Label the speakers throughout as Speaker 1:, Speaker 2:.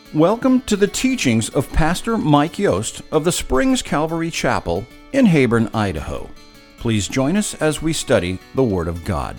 Speaker 1: Welcome to the teachings of Pastor Mike Yost of the Springs Calvary Chapel in Heyburn, Idaho. Please join us as we study the Word of God.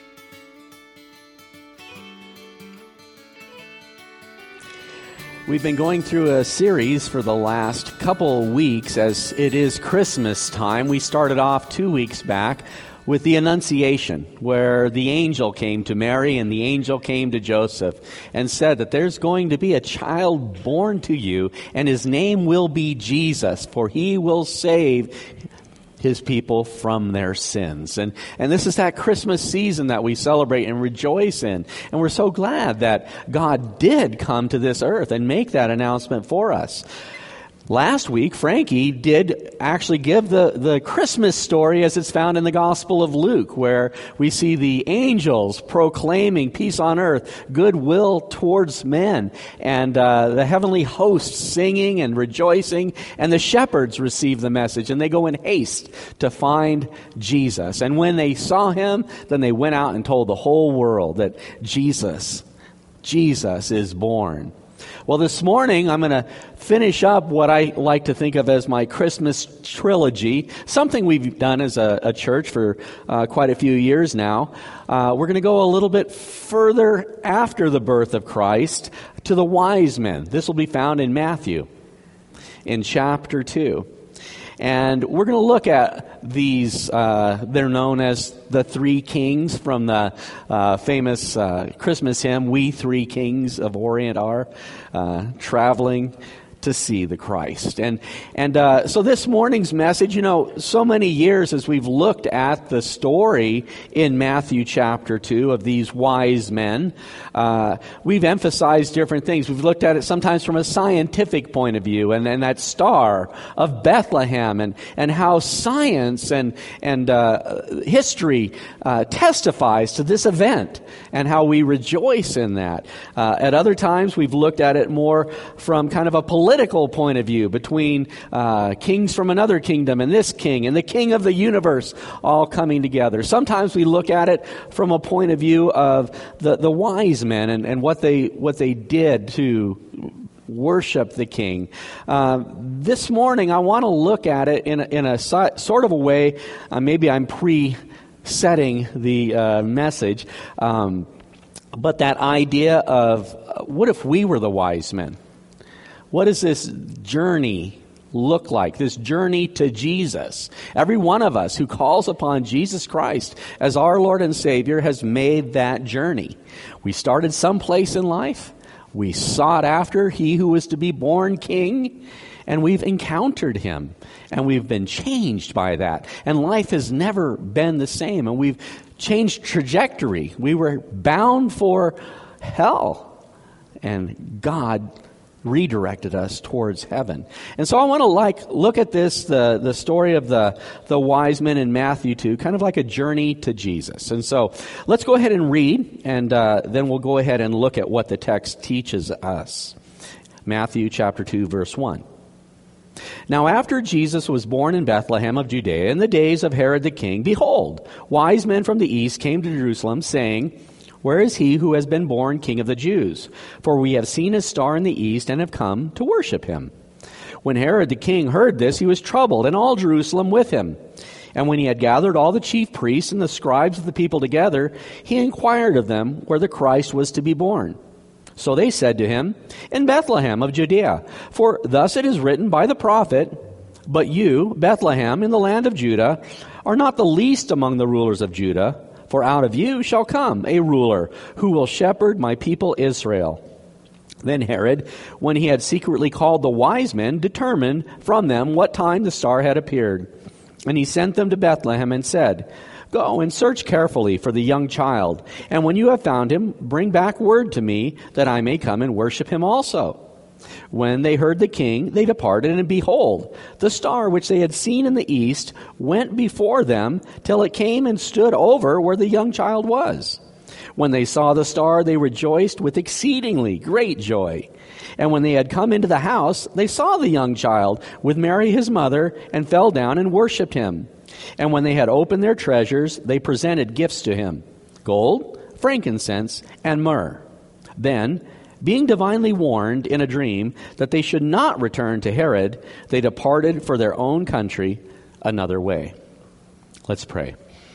Speaker 2: We've been going through a series for the last couple weeks as it is Christmas time. We started off 2 weeks back with the Annunciation, where the angel came to Mary and the angel came to Joseph and said that there's going to be a child born to you, and his name will be Jesus, for he will save his people from their sins. And this is that Christmas season that we celebrate and rejoice in. And we're so glad that God did come to this earth and make that announcement for us. Last week, Frankie did actually give the Christmas story as it's found in the Gospel of Luke, where we see the angels proclaiming peace on earth, goodwill towards men, and the heavenly hosts singing and rejoicing, and the shepherds receive the message, and they go in haste to find Jesus. And when they saw him, then they went out and told the whole world that Jesus is born. Well, this morning, I'm going to finish up what I like to think of as my Christmas trilogy, something we've done as a church for quite a few years now. We're going to go a little bit further after the birth of Christ to the wise men. This will be found in Matthew in chapter 2. And we're going to look at these, they're known as the Three Kings from the famous Christmas hymn, "We Three Kings of Orient Are Traveling to See the Christ." And so this morning's message, so many years as we've looked at the story in Matthew chapter 2 of these wise men, we've emphasized different things. We've looked at it sometimes from a scientific point of view, and that star of Bethlehem, and how science and history testifies to this event, and how we rejoice in that. At other times, we've looked at it more from kind of a political point of view, between kings from another kingdom and this king and the king of the universe all coming together. Sometimes we look at it from a point of view of the wise men and what they did to worship the king. This morning I want to look at it in a sort of a way, maybe I'm pre-setting the message, but that idea of what if we were the wise men? What does this journey look like? This journey to Jesus. Every one of us who calls upon Jesus Christ as our Lord and Savior has made that journey. We started someplace in life. We sought after He who was to be born King, and we've encountered Him, and we've been changed by that. And life has never been the same, and we've changed trajectory. We were bound for hell, and God redirected us towards heaven. And so I want to look at this, the story of the wise men in Matthew 2, kind of like a journey to Jesus. And so let's go ahead and read, and then we'll go ahead and look at what the text teaches us. Matthew chapter 2, verse 1. Now after Jesus was born in Bethlehem of Judea in the days of Herod the king, behold, wise men from the east came to Jerusalem, saying, "Where is he who has been born King of the Jews? For we have seen his star in the east and have come to worship him." When Herod the king heard this, he was troubled, and all Jerusalem with him. And when he had gathered all the chief priests and the scribes of the people together, he inquired of them where the Christ was to be born. So they said to him, "In Bethlehem of Judea, for thus it is written by the prophet, 'But you, Bethlehem, in the land of Judah, are not the least among the rulers of Judah, for out of you shall come a ruler who will shepherd my people Israel.' Then Herod, when he had secretly called the wise men, determined from them what time the star had appeared. And he sent them to Bethlehem and said, 'Go and search carefully for the young child, and when you have found him, bring back word to me, that I may come and worship him also.' When they heard the king, they departed, and behold, the star which they had seen in the east went before them till it came and stood over where the young child was. When they saw the star, they rejoiced with exceedingly great joy. And when they had come into the house, they saw the young child with Mary his mother, and fell down and worshipped him. And when they had opened their treasures, they presented gifts to him, gold, frankincense, and myrrh. Then Being divinely warned in a dream that they should not return to Herod, they departed for their own country another way. Let's pray.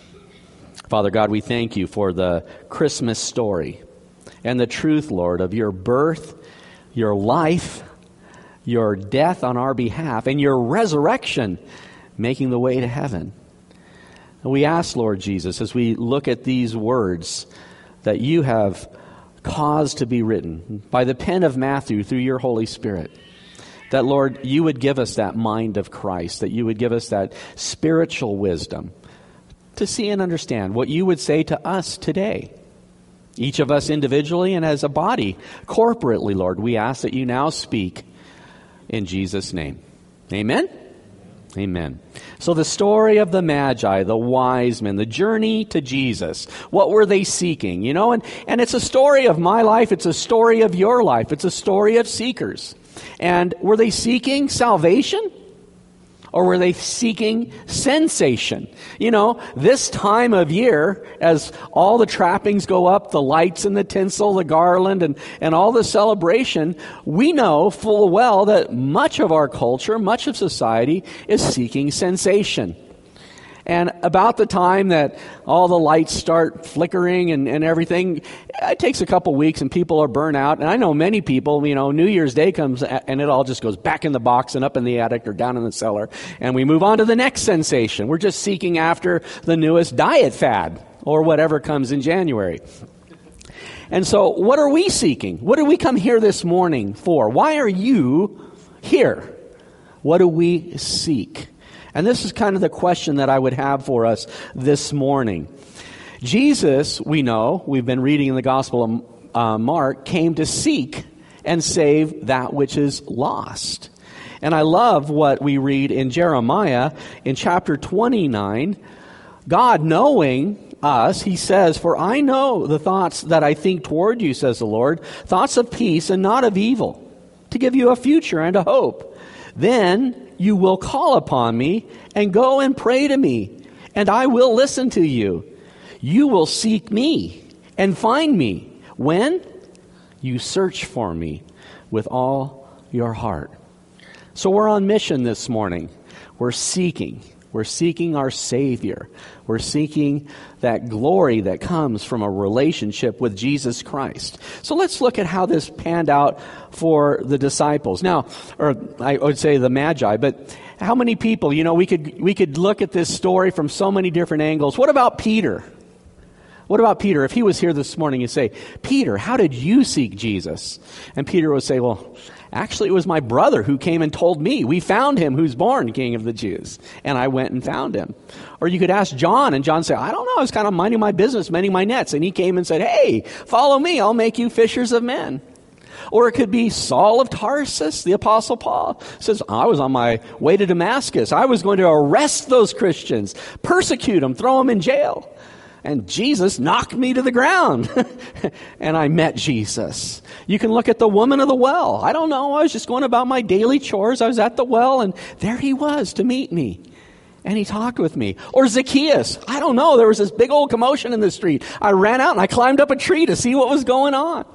Speaker 2: Father God, we thank you for the Christmas story and the truth, Lord, of your birth, your life, your death on our behalf, and your resurrection, making the way to heaven. And we ask, Lord Jesus, as we look at these words that you have caused to be written by the pen of Matthew through your Holy Spirit, that, Lord, you would give us that mind of Christ, that you would give us that spiritual wisdom to see and understand what you would say to us today. Each of us individually and as a body, corporately, Lord, we ask that you now speak in Jesus' name. Amen? Amen. So the story of the Magi, the wise men, the journey to Jesus, what were they seeking? You know, and it's a story of my life, it's a story of your life, it's a story of seekers. And were they seeking salvation? Or were they seeking sensation? You know, this time of year, as all the trappings go up, the lights and the tinsel, the garland, and all the celebration, we know full well that much of our culture, much of society is seeking sensation. And about the time that all the lights start flickering and everything, it takes a couple weeks and people are burnt out. And I know many people, you know, New Year's Day comes and it all just goes back in the box and up in the attic or down in the cellar. And we move on to the next sensation. We're just seeking after the newest diet fad or whatever comes in January. And so what are we seeking? What did we come here this morning for? Why are you here? What do we seek? And this is kind of the question that I would have for us this morning. Jesus, we know, we've been reading in the Gospel of Mark, came to seek and save that which is lost. And I love what we read in Jeremiah in chapter 29. God, knowing us, he says, "For I know the thoughts that I think toward you, says the Lord, thoughts of peace and not of evil, to give you a future and a hope. Then you will call upon me and go and pray to me, and I will listen to you. You will seek me and find me when you search for me with all your heart." So we're on mission this morning. We're seeking our Savior. We're seeking that glory that comes from a relationship with Jesus Christ. So let's look at how this panned out for the disciples. Now, or I would say the Magi, but how many people, you know, we could look at this story from so many different angles. What about Peter? What about Peter? If he was here this morning, you'd say, "Peter, how did you seek Jesus?" And Peter would say, "Well, actually, it was my brother who came and told me. We found him who's born King of the Jews. And I went and found him." Or you could ask John, and John said, "I don't know, I was kind of minding my business, mending my nets." And he came and said, "Hey, follow me, I'll make you fishers of men." Or it could be Saul of Tarsus, the Apostle Paul says, "I was on my way to Damascus. I was going to arrest those Christians, persecute them, throw them in jail. And Jesus knocked me to the ground." And I met Jesus. You can look at the woman of the well. I don't know, I was just going about my daily chores. I was at the well, and there he was to meet me. And he talked with me. Or Zacchaeus. I don't know, there was this big old commotion in the street. I ran out and I climbed up a tree to see what was going on.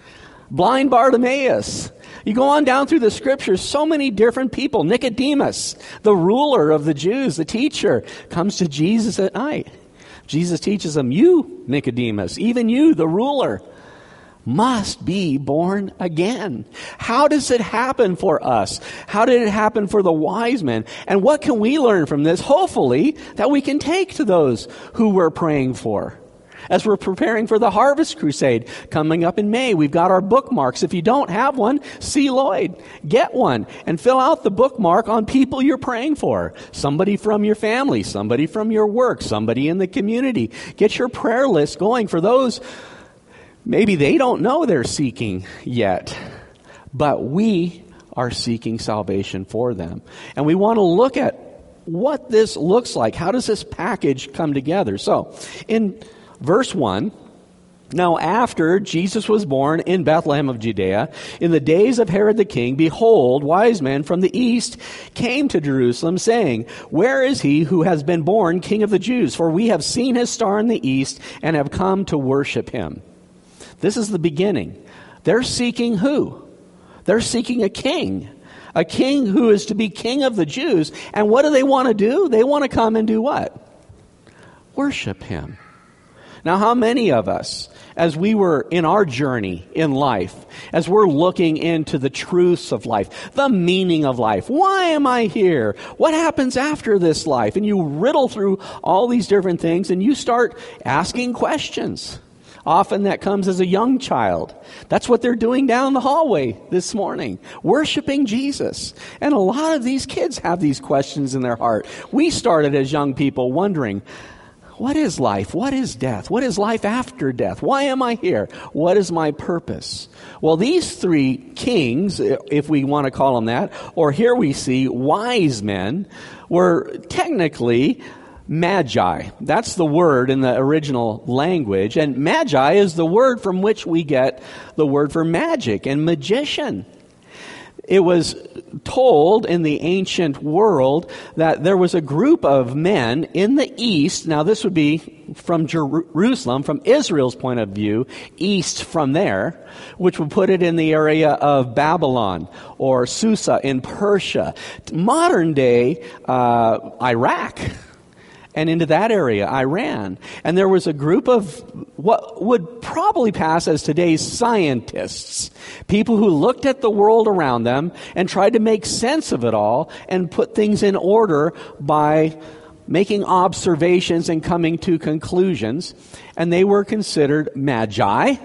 Speaker 2: Blind Bartimaeus. You go on down through the scriptures, so many different people. Nicodemus, the ruler of the Jews, the teacher, comes to Jesus at night. Jesus teaches him, "You, Nicodemus, even you, the ruler, must be born again." How does it happen for us? How did it happen for the wise men? And what can we learn from this, hopefully, that we can take to those who we're praying for? As we're preparing for the Harvest Crusade coming up in May, we've got our bookmarks. If you don't have one, see Lloyd. Get one and fill out the bookmark on people you're praying for. Somebody from your family, somebody from your work, somebody in the community. Get your prayer list going for those. Maybe they don't know they're seeking yet, but we are seeking salvation for them. And we want to look at what this looks like. How does this package come together? So, in Verse 1, "Now after Jesus was born in Bethlehem of Judea, in the days of Herod the king, behold, wise men from the east came to Jerusalem, saying, 'Where is he who has been born King of the Jews? For we have seen his star in the east and have come to worship him.'" This is the beginning. They're seeking who? They're seeking a king who is to be king of the Jews. And what do they want to do? They want to come and do what? Worship him. Now, how many of us, as we were in our journey in life, as we're looking into the truths of life, the meaning of life, why am I here? What happens after this life? And you riddle through all these different things and you start asking questions. Often that comes as a young child. That's what they're doing down the hallway this morning, worshiping Jesus. And a lot of these kids have these questions in their heart. We started as young people wondering, what is life? What is death? What is life after death? Why am I here? What is my purpose? Well, these three kings, if we want to call them that, or here we see wise men, were technically magi. That's the word in the original language. And magi is the word from which we get the word for magic and magician. It was told in the ancient world that there was a group of men in the east. Now this would be from Jerusalem, from Israel's point of view, east from there, which would put it in the area of Babylon or Susa in Persia, modern day Iraq. And into that area, Iran. And there was a group of what would probably pass as today's scientists. People who looked at the world around them and tried to make sense of it all and put things in order by making observations and coming to conclusions. And they were considered magi.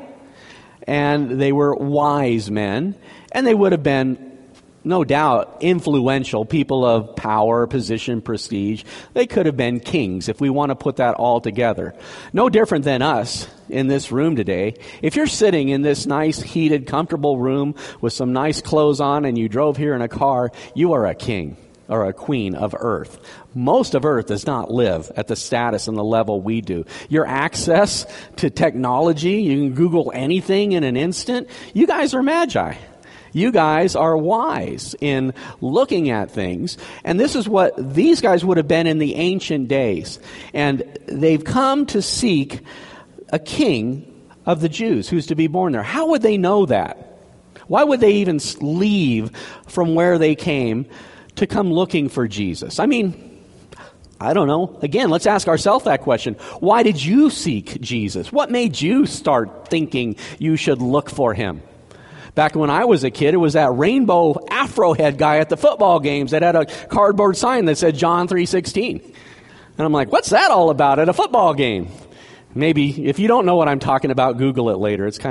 Speaker 2: And they were wise men. And they would have been, no doubt, influential people of power, position, prestige. They could have been kings, if we want to put that all together. No different than us in this room today. If you're sitting in this nice, heated, comfortable room with some nice clothes on and you drove here in a car, you are a king or a queen of earth. Most of earth does not live at the status and the level we do. Your access to technology, you can Google anything in an instant. You guys are magi. You guys are wise in looking at things. And this is what these guys would have been in the ancient days. And they've come to seek a king of the Jews who's to be born there. How would they know that? Why would they even leave from where they came to come looking for Jesus? I mean, I don't know. Again, let's ask ourselves that question. Why did you seek Jesus? What made you start thinking you should look for him? Back when I was a kid, it was that rainbow afro head guy at the football games that had a cardboard sign that said John 3:16. And I'm like, what's that all about at a football game? Maybe, if you don't know what I'm talking about, Google it later. It's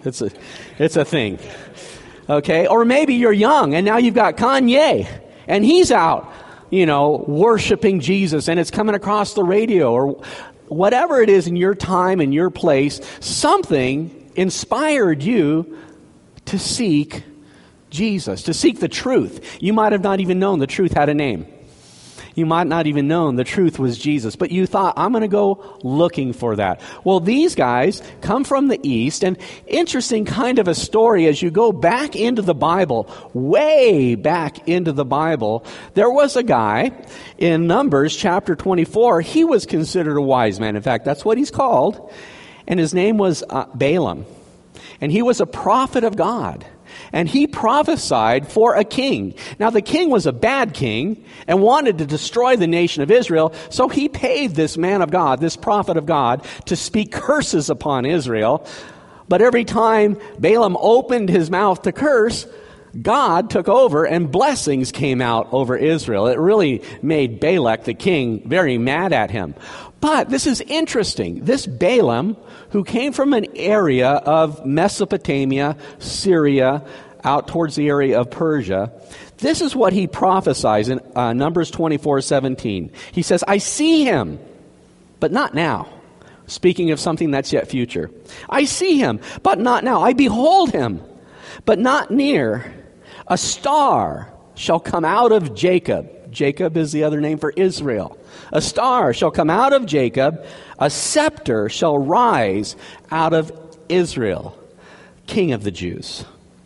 Speaker 2: a thing. Okay? Or maybe you're young and now you've got Kanye and he's out, worshiping Jesus and it's coming across the radio or whatever it is in your time and your place. Something inspired you to seek Jesus, to seek the truth. You might have not even known the truth had a name. You might not even known the truth was Jesus, but you thought, I'm going to go looking for that. Well, these guys come from the east, and interesting kind of a story as you go back into the Bible, way back into the Bible. There was a guy in Numbers chapter 24. He was considered a wise man. In fact, that's what he's called. And his name was Balaam. And he was a prophet of God. And he prophesied for a king. Now the king was a bad king and wanted to destroy the nation of Israel. So he paid this man of God, this prophet of God, to speak curses upon Israel. But every time Balaam opened his mouth to curse, God took over and blessings came out over Israel. It really made Balak, the king, very mad at him. But this is interesting. This Balaam, who came from an area of Mesopotamia, Syria, out towards the area of Persia, this is what he prophesies in Numbers 24:17. He says, I see him, but not now. Speaking of something that's yet future. I see him, but not now. I behold him, but not near. A star shall come out of Jacob. Jacob is the other name for Israel. A star shall come out of Jacob. A scepter shall rise out of Israel, king of the Jews,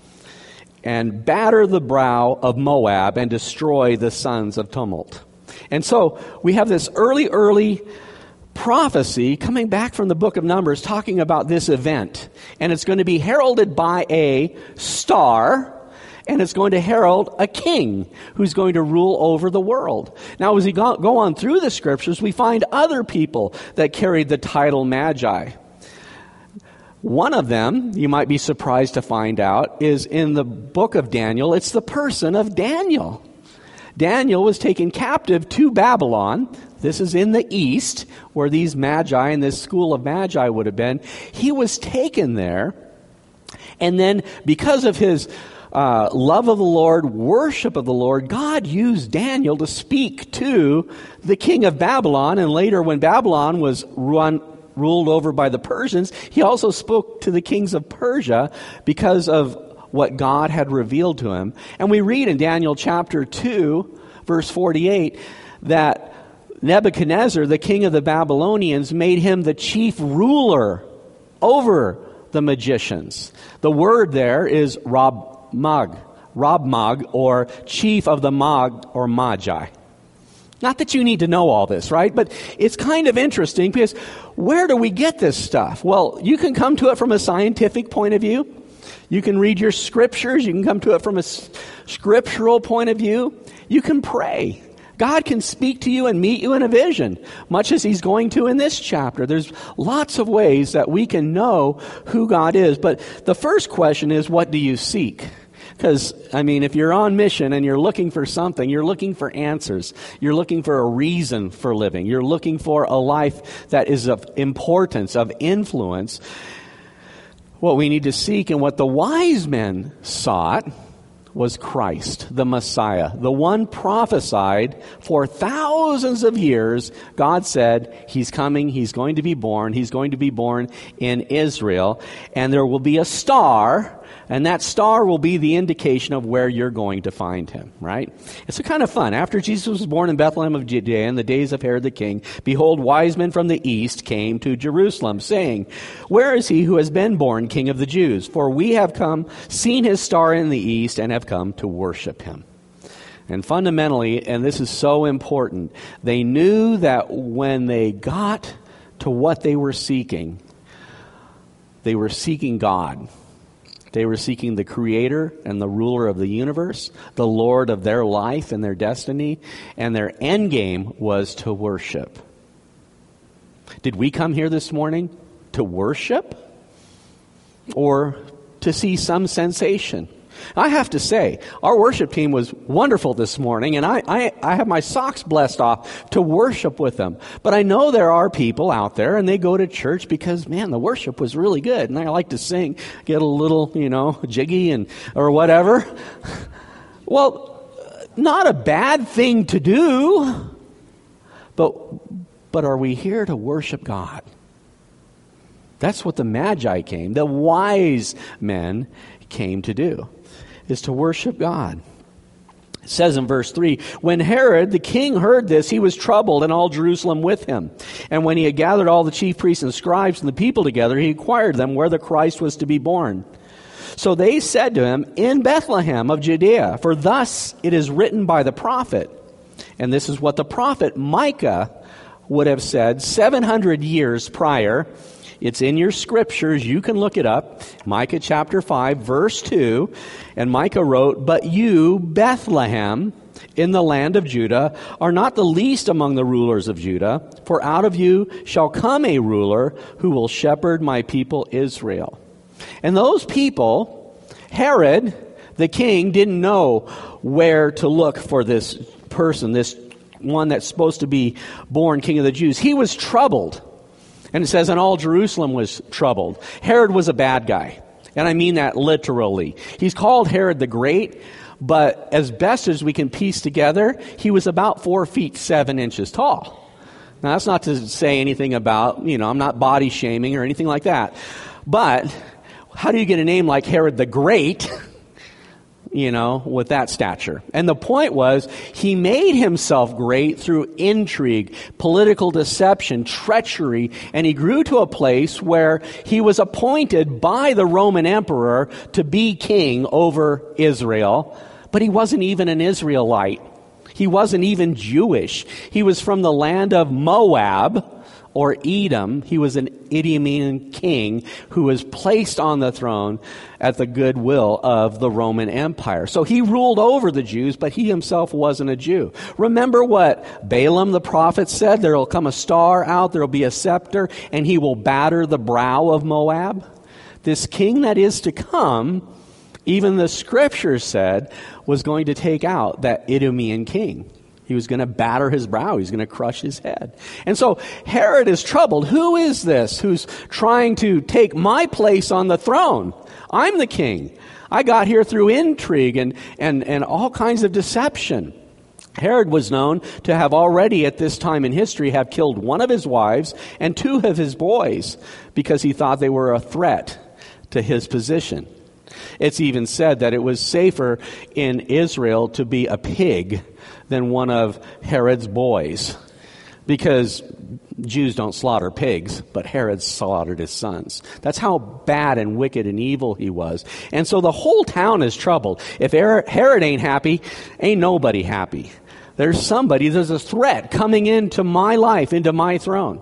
Speaker 2: and batter the brow of Moab and destroy the sons of tumult. And so we have this early prophecy coming back from the book of Numbers talking about this event. And it's going to be heralded by a star, and it's going to herald a king who's going to rule over the world. Now, as we go on through the scriptures, we find other people that carried the title Magi. One of them, you might be surprised to find out, is in the book of Daniel. It's the person of Daniel. Daniel was taken captive to Babylon. This is in the east, where these Magi and this school of Magi would have been. He was taken there, and then because of his love of the Lord, worship of the Lord, God used Daniel to speak to the king of Babylon, and later when Babylon was ruled over by the Persians, he also spoke to the kings of Persia because of what God had revealed to him. And we read in Daniel chapter 2, verse 48, that Nebuchadnezzar, the king of the Babylonians, made him the chief ruler over the magicians. The word there is Rabmag, or chief of the Mag, or Magi. Not that you need to know all this, right? But it's kind of interesting because where do we get this stuff? Well, you can come to it from a scientific point of view. You can read your scriptures. You can come to it from a scriptural point of view. You can pray. God can speak to you and meet you in a vision, much as he's going to in this chapter. There's lots of ways that we can know who God is. But the first question is, what do you seek? Because, if you're on mission and you're looking for something, you're looking for answers. You're looking for a reason for living. You're looking for a life that is of importance, of influence. What we need to seek, and what the wise men sought, was Christ, the Messiah, the one prophesied for thousands of years. God said, he's coming, he's going to be born in Israel, and there will be a star, and that star will be the indication of where you're going to find him, right? It's kind of fun. After Jesus was born in Bethlehem of Judea in the days of Herod the king, behold, wise men from the east came to Jerusalem, saying, where is he who has been born King of the Jews? For we have seen his star in the east, and have come to worship him. And fundamentally, and this is so important, they knew that when they got to what they were seeking God. They were seeking the creator and the ruler of the universe, the Lord of their life and their destiny, and their end game was to worship. Did we come here this morning to worship or to see some sensation? I have to say, our worship team was wonderful this morning, and I have my socks blessed off to worship with them. But I know there are people out there, and they go to church because, man, the worship was really good, and I like to sing, get a little, jiggy or whatever. Well, not a bad thing to do, but are we here to worship God? That's what the Magi came, the wise men came to do, is to worship God. It says in verse 3, when Herod the king heard this, he was troubled, and all Jerusalem with him. And when he had gathered all the chief priests and scribes and the people together, he inquired them where the Christ was to be born. So they said to him, in Bethlehem of Judea, for thus it is written by the prophet. And this is what the prophet Micah would have said 700 years prior. It's in your scriptures. You can look it up. Micah chapter 5, verse 2. And Micah wrote, but you, Bethlehem, in the land of Judah, are not the least among the rulers of Judah, for out of you shall come a ruler who will shepherd my people Israel. And those people, Herod, the king, didn't know where to look for this person, this one that's supposed to be born King of the Jews. He was troubled. And it says, and all Jerusalem was troubled. Herod was a bad guy. And I mean that literally. He's called Herod the Great, but as best as we can piece together, he was about 4 feet 7 inches tall. Now, that's not to say anything about, I'm not body shaming or anything like that. But how do you get a name like Herod the Great, with that stature? And the point was, he made himself great through intrigue, political deception, treachery, and he grew to a place where he was appointed by the Roman emperor to be king over Israel, but he wasn't even an Israelite. He wasn't even Jewish. He was from the land of Moab, or Edom. He was an Idumean king who was placed on the throne at the goodwill of the Roman Empire. So he ruled over the Jews, but he himself wasn't a Jew. Remember what Balaam the prophet said? There will come a star out, there will be a scepter, and he will batter the brow of Moab. This king that is to come, even the scriptures said, was going to take out that Idumean king. He was going to batter his brow. He's going to crush his head. And so Herod is troubled. Who is this who's trying to take my place on the throne? I'm the king. I got here through intrigue and all kinds of deception. Herod was known to have already at this time in history have killed one of his wives and two of his boys because he thought they were a threat to his position. It's even said that it was safer in Israel to be a pig than one of Herod's boys, because Jews don't slaughter pigs, but Herod slaughtered his sons. That's how bad and wicked and evil he was. And so the whole town is troubled. If Herod ain't happy, ain't nobody happy. There's a threat coming into my life, into my throne.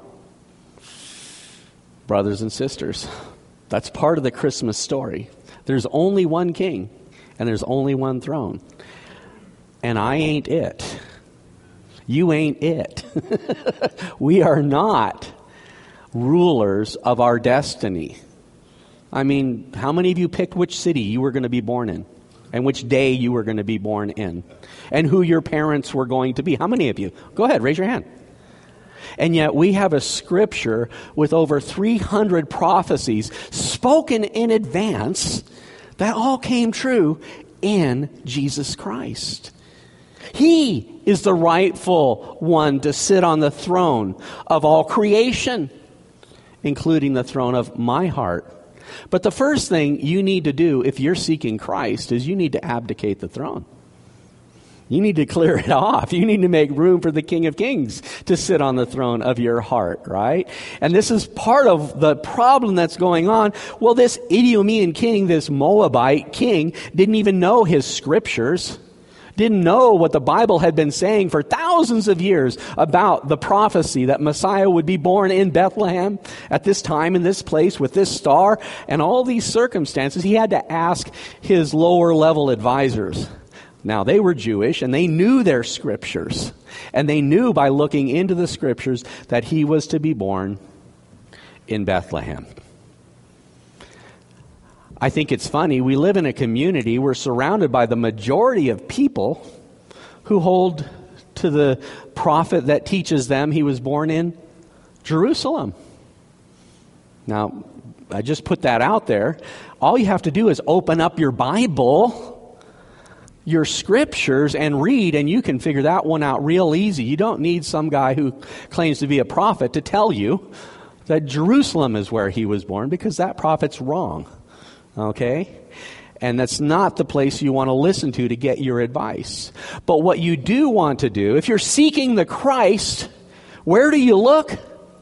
Speaker 2: Brothers and sisters, that's part of the Christmas story. There's only one king, and there's only one throne. And I ain't it. You ain't it. We are not rulers of our destiny. I mean, how many of you picked which city you were going to be born in? And which day you were going to be born in? And who your parents were going to be? How many of you? Go ahead, raise your hand. And yet we have a scripture with over 300 prophecies spoken in advance that all came true in Jesus Christ. He is the rightful one to sit on the throne of all creation, including the throne of my heart. But the first thing you need to do if you're seeking Christ is you need to abdicate the throne. You need to clear it off. You need to make room for the King of Kings to sit on the throne of your heart, right? And this is part of the problem that's going on. Well, this Idumean king, this Moabite king, didn't even know his scriptures, didn't know what the Bible had been saying for thousands of years about the prophecy that Messiah would be born in Bethlehem at this time, in this place, with this star, and all these circumstances. He had to ask his lower level advisors. Now, they were Jewish, and they knew their scriptures. And they knew by looking into the scriptures that he was to be born in Bethlehem. I think it's funny. We live in a community. We're surrounded by the majority of people who hold to the prophet that teaches them he was born in Jerusalem. Now, I just put that out there. All you have to do is open up your Bible, your scriptures, and read, and you can figure that one out real easy. You don't need some guy who claims to be a prophet to tell you that Jerusalem is where he was born, because that prophet's wrong. Okay? And that's not the place you want to listen to get your advice. But what you do want to do, if you're seeking the Christ, where do you look?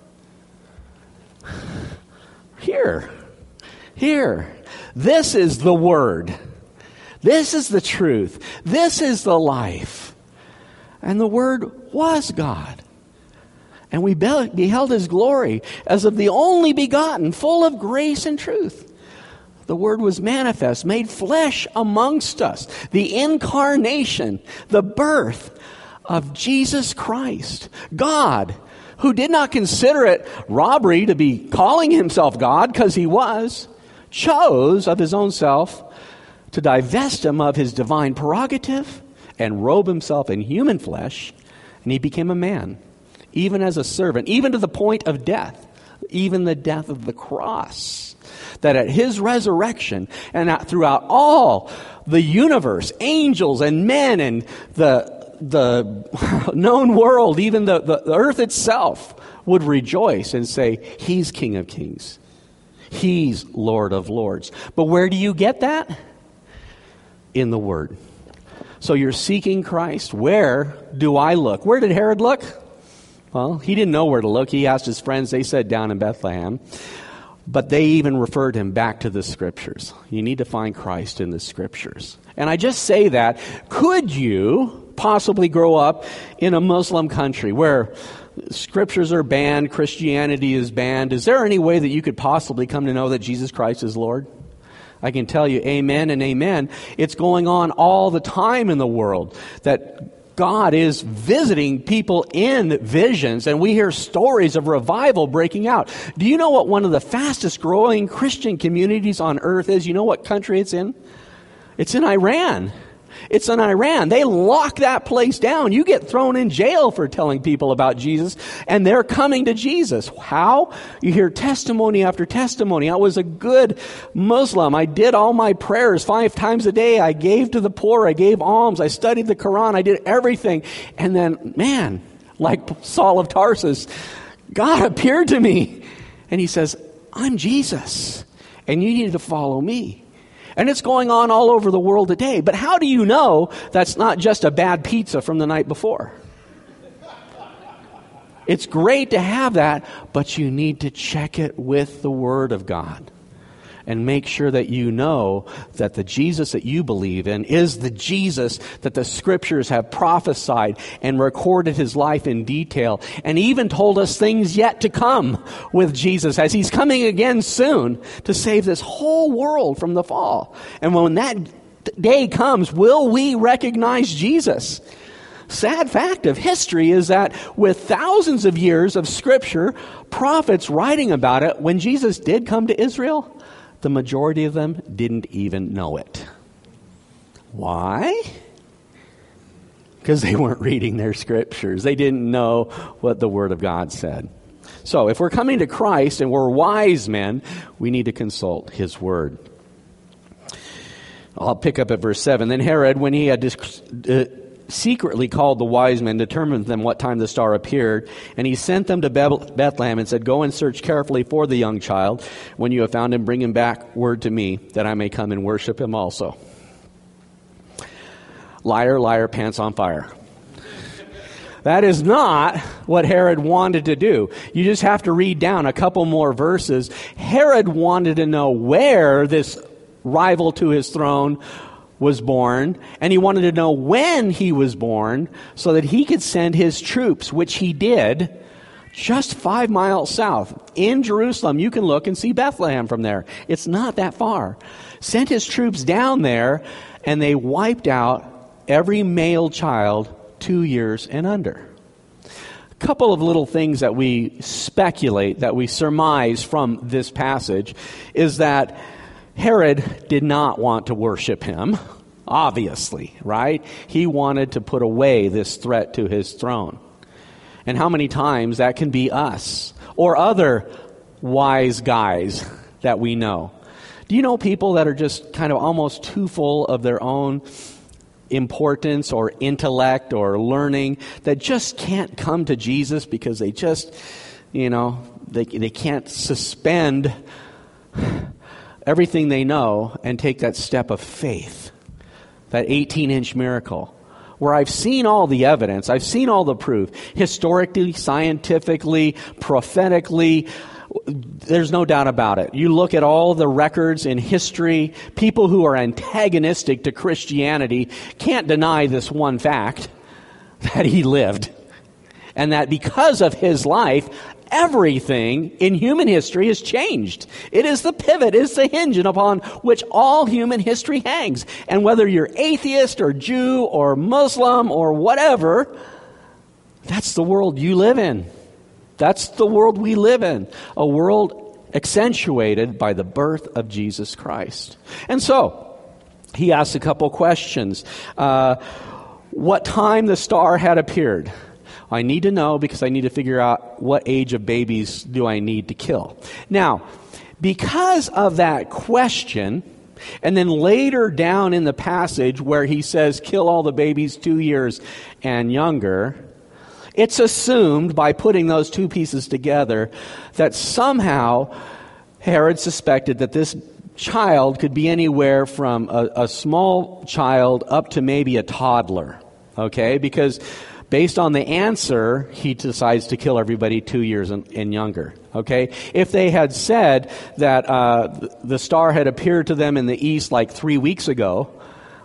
Speaker 2: Here. This is the Word. This is the truth. This is the life. And the Word was God. And we beheld His glory as of the only begotten, full of grace and truth. The Word was manifest, made flesh amongst us. The incarnation, the birth of Jesus Christ. God, who did not consider it robbery to be calling Himself God, because He was, chose of His own self to divest Him of His divine prerogative and robe Himself in human flesh, and He became a man, even as a servant, even to the point of death, even the death of the cross. That at His resurrection and throughout all the universe, angels and men and the known world, even the earth itself, would rejoice and say, He's King of Kings. He's Lord of Lords. But where do you get that? In the Word. So you're seeking Christ. Where do I look? Where did Herod look? Well, he didn't know where to look. He asked his friends. They said down in Bethlehem. But they even referred him back to the Scriptures. You need to find Christ in the Scriptures. And I just say that, could you possibly grow up in a Muslim country where Scriptures are banned. Christianity is banned. Is there any way that you could possibly come to know that Jesus Christ is Lord? I can tell you amen and amen. It's going on all the time in the world that God is visiting people in visions, and we hear stories of revival breaking out. Do you know what one of the fastest growing Christian communities on earth is? You know what country it's in? It's in Iran. It's in Iran. They lock that place down. You get thrown in jail for telling people about Jesus, and they're coming to Jesus. How? You hear testimony after testimony. I was a good Muslim. I did all my prayers 5 times a day. I gave to the poor. I gave alms. I studied the Quran. I did everything. And then, man, like Saul of Tarsus, God appeared to me, and he says, I'm Jesus, and you need to follow me. And it's going on all over the world today. But how do you know that's not just a bad pizza from the night before? It's great to have that, but you need to check it with the Word of God. And make sure that you know that the Jesus that you believe in is the Jesus that the Scriptures have prophesied and recorded his life in detail, and even told us things yet to come with Jesus, as he's coming again soon to save this whole world from the fall. And when that day comes, will we recognize Jesus? Sad fact of history is that with thousands of years of Scripture, prophets writing about it, when Jesus did come to Israel, the majority of them didn't even know it. Why? Because they weren't reading their Scriptures. They didn't know what the Word of God said. So if we're coming to Christ and we're wise men, we need to consult his Word. I'll pick up at verse 7. Then Herod, when he had secretly called the wise men, determined them what time the star appeared, and he sent them to Bethlehem and said, Go and search carefully for the young child. When you have found him, bring him back word to me, that I may come and worship him also. Liar, liar, pants on fire. That is not what Herod wanted to do. You just have to read down a couple more verses. Herod wanted to know where this rival to his throne was born, and he wanted to know when he was born so that he could send his troops, which he did, just 5 miles south. In Jerusalem, you can look and see Bethlehem from there. It's not that far. Sent his troops down there, and they wiped out every male child 2 years and under. A couple of little things that we speculate, that we surmise from this passage, is that Herod did not want to worship him, obviously, right? He wanted to put away this threat to his throne. And how many times that can be us or other wise guys that we know. Do you know people that are just kind of almost too full of their own importance or intellect or learning that just can't come to Jesus because they just, they can't suspend everything they know and take that step of faith, that 18-inch miracle, where I've seen all the evidence, I've seen all the proof, historically, scientifically, prophetically. There's no doubt about it. You look at all the records in history, people who are antagonistic to Christianity can't deny this one fact, that he lived. And that because of his life, everything in human history has changed. It is the pivot, it is the hinge upon which all human history hangs. And whether you're atheist or Jew or Muslim or whatever, that's the world you live in. That's the world we live in. A world accentuated by the birth of Jesus Christ. And so, he asked a couple questions. What time the star had appeared? I need to know because I need to figure out what age of babies do I need to kill. Now, because of that question, and then later down in the passage where he says, kill all the babies 2 years and younger, it's assumed by putting those two pieces together that somehow Herod suspected that this child could be anywhere from a small child up to maybe a toddler. Okay? Because based on the answer, he decides to kill everybody 2 years and younger. Okay? If they had said that the star had appeared to them in the east like 3 weeks ago,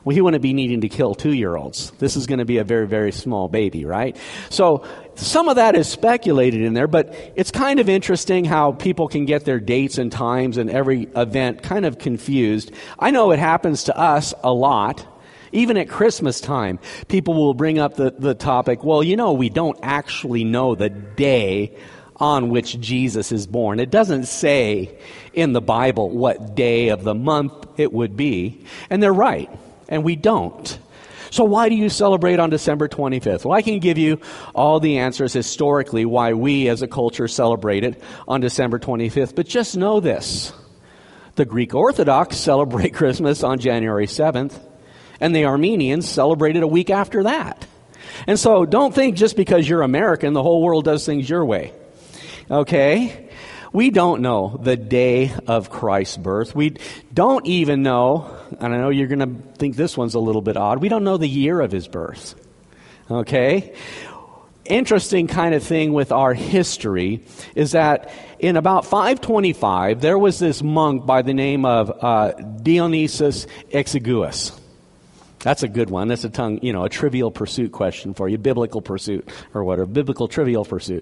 Speaker 2: Well, he wouldn't be needing to kill 2-year-olds. This is going to be a very, very small baby, right? So some of that is speculated in there, but it's kind of interesting how people can get their dates and times and every event kind of confused. I know it happens to us a lot. Even at Christmas time, people will bring up the topic, well, we don't actually know the day on which Jesus is born. It doesn't say in the Bible what day of the month it would be. And they're right. And we don't. So why do you celebrate on December 25th? Well, I can give you all the answers historically why we as a culture celebrate it on December 25th. But just know this. The Greek Orthodox celebrate Christmas on January 7th. And the Armenians celebrate it a week after that. And so don't think just because you're American, the whole world does things your way. Okay? We don't know the day of Christ's birth. We don't even know, and I know you're going to think this one's a little bit odd, we don't know the year of his birth. Okay? Interesting kind of thing with our history is that in about 525, there was this monk by the name of Dionysius Exiguus. That's a good one. That's a trivial pursuit question for you, biblical pursuit or whatever, biblical trivial pursuit.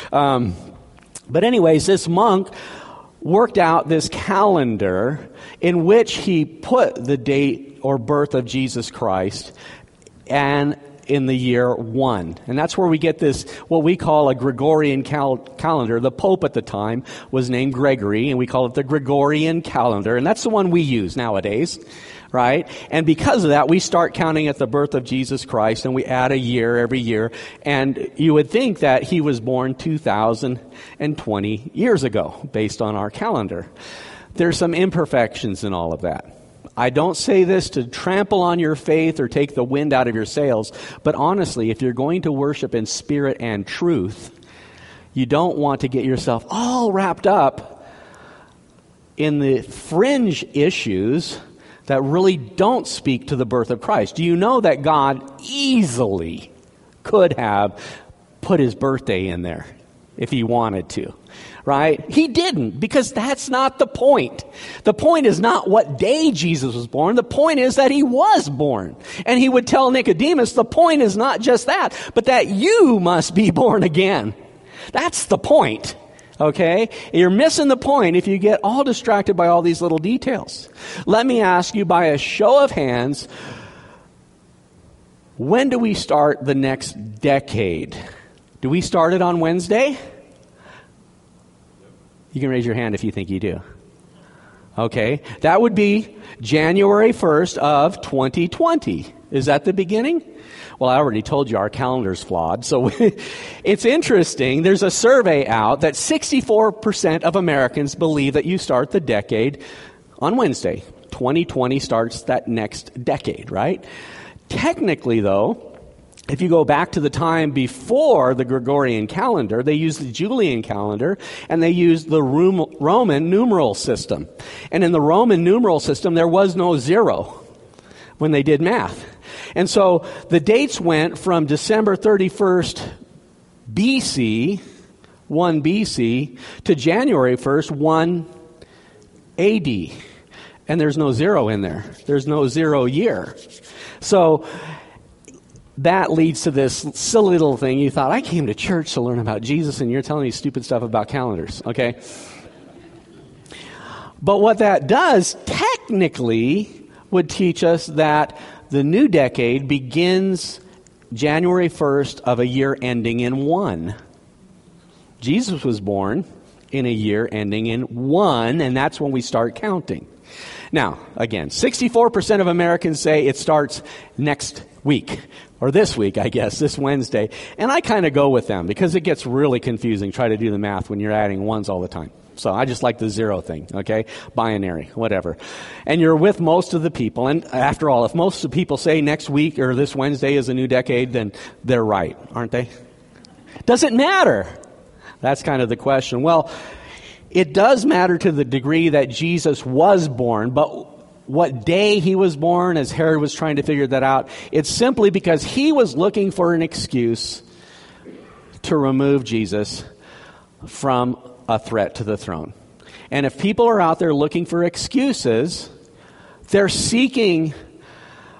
Speaker 2: But anyways, this monk worked out this calendar in which he put the date or birth of Jesus Christ and in the year 1. And that's where we get this, what we call a Gregorian calendar. The Pope at the time was named Gregory, and we call it the Gregorian calendar. And that's the one we use nowadays, right? And because of that, we start counting at the birth of Jesus Christ, and we add a year every year. And you would think that he was born 2,020 years ago, based on our calendar. There's some imperfections in all of that. I don't say this to trample on your faith or take the wind out of your sails, but honestly, if you're going to worship in spirit and truth, you don't want to get yourself all wrapped up in the fringe issues that really don't speak to the birth of Christ. Do you know that God easily could have put his birthday in there if he wanted to? Right? He didn't, because that's not the point. The point is not what day Jesus was born. The point is that he was born. And he would tell Nicodemus, the point is not just that, but that you must be born again. That's the point. Okay? You're missing the point if you get all distracted by all these little details. Let me ask you by a show of hands, when do we start the next decade? Do we start it on Wednesday? You can raise your hand if you think you do. Okay. That would be January 1st of 2020. Is that the beginning? Well, I already told you our calendar's flawed. So it's interesting. There's a survey out that 64% of Americans believe that you start the decade on Wednesday. 2020 starts that next decade, right? Technically, though, if you go back to the time before the Gregorian calendar, they used the Julian calendar, and they used the Roman numeral system. And in the Roman numeral system, there was no zero when they did math. And so the dates went from December 31st BC, 1 BC, to January 1st, 1 AD. And there's no zero in there. There's no 0 year. So that leads to this silly little thing. You thought, I came to church to learn about Jesus, and you're telling me stupid stuff about calendars, okay? But what that does, technically, would teach us that the new decade begins January 1st of a year ending in 1. Jesus was born in a year ending in 1, and that's when we start counting. Now, again, 64% of Americans say it starts next week. Or this week, I guess, this Wednesday. And I kind of go with them because it gets really confusing. Try to do the math when you're adding ones all the time. So I just like the zero thing, okay? Binary, whatever. And you're with most of the people. And after all, if most of the people say next week or this Wednesday is a new decade, then they're right, aren't they? Does it matter? That's kind of the question. Well, it does matter to the degree that Jesus was born, but what day he was born, as Herod was trying to figure that out, it's simply because he was looking for an excuse to remove Jesus from a threat to the throne. And if people are out there looking for excuses, they're seeking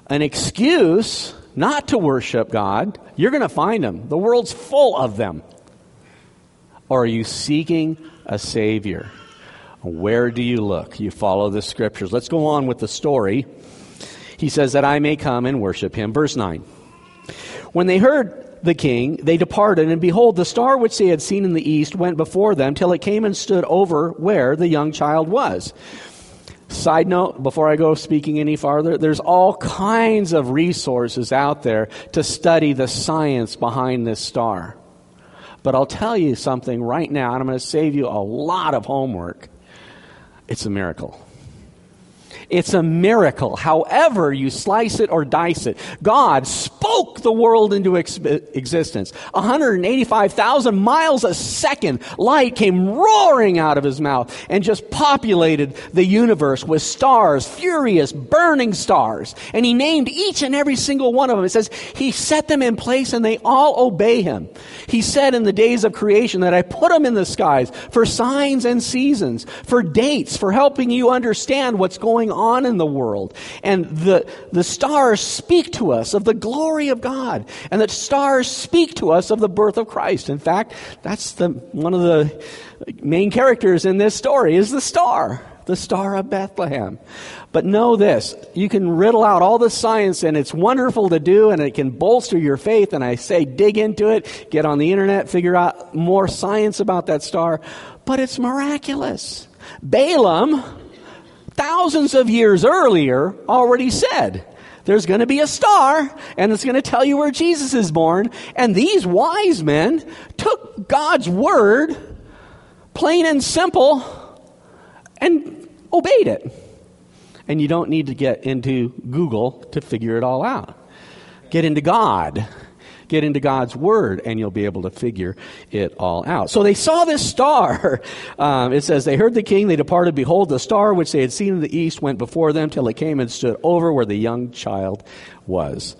Speaker 2: an excuse not to worship God, you're going to find them. The world's full of them. Or are you seeking a Savior? Where do you look? You follow the Scriptures. Let's go on with the story. He says that I may come and worship him. Verse 9. When they heard the king, they departed, and behold, the star which they had seen in the east went before them till it came and stood over where the young child was. Side note, before I go speaking any farther, there's all kinds of resources out there to study the science behind this star. But I'll tell you something right now, and I'm going to save you a lot of homework. It's a miracle. It's a miracle. However you slice it or dice it, God spoke the world into existence. 185,000 miles a second, light came roaring out of his mouth and just populated the universe with stars, furious, burning stars. And he named each and every single one of them. It says he set them in place and they all obey him. He said in the days of creation that I put them in the skies for signs and seasons, for dates, for helping you understand what's going on in the world. And the stars speak to us of the glory of God. And the stars speak to us of the birth of Christ. In fact, that's one of the main characters in this story is the Star of Bethlehem. But know this, you can riddle out all the science and it's wonderful to do and it can bolster your faith. And I say dig into it, get on the internet, figure out more science about that star. But it's miraculous. Balaam, thousands of years earlier, already said, there's going to be a star, and it's going to tell you where Jesus is born. And these wise men took God's word, plain and simple, and obeyed it. And you don't need to get into Google to figure it all out. Get into God. Get into God's word, and you'll be able to figure it all out. So they saw this star. It says, they heard the king, they departed. Behold, the star which they had seen in the east went before them till it came and stood over where the young child was.